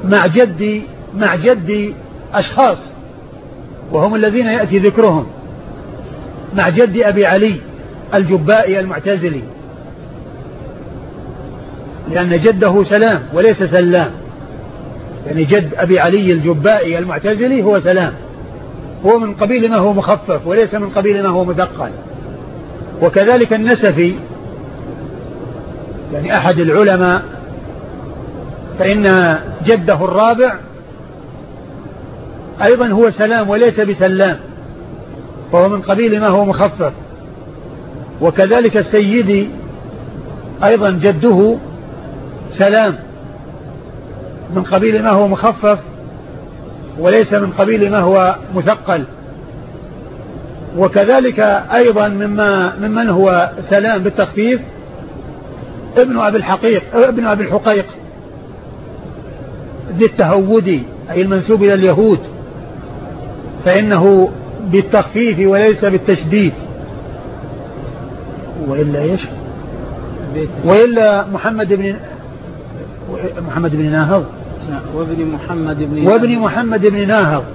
مع جد أشخاص وهم الذين يأتي ذكرهم، مع جد أبي علي الجبائي المعتزلي، لأن جده سلام وليس سلام، يعني جد أبي علي الجبائي المعتزلي هو سلام، هو من قبيل ما هو مخفف وليس من قبيل ما هو مثقل. وكذلك النسفي يعني أحد العلماء، فإن جده الرابع أيضا هو سلام وليس بسلام، فهو من قبيل ما هو مخفف. وكذلك السيدي أيضا جده سلام من قبيل ما هو مخفف وليس من قبيل ما هو مثقل. وكذلك أيضا ممن هو سلام بالتخفيف ابن أبي الحقيق ذي التهودي أي المنسوب إلى اليهود، فإنه بالتخفيف وليس بالتشديد. وإلا إيش؟ وإلا محمد بن ناهض وابن محمد بن ناهض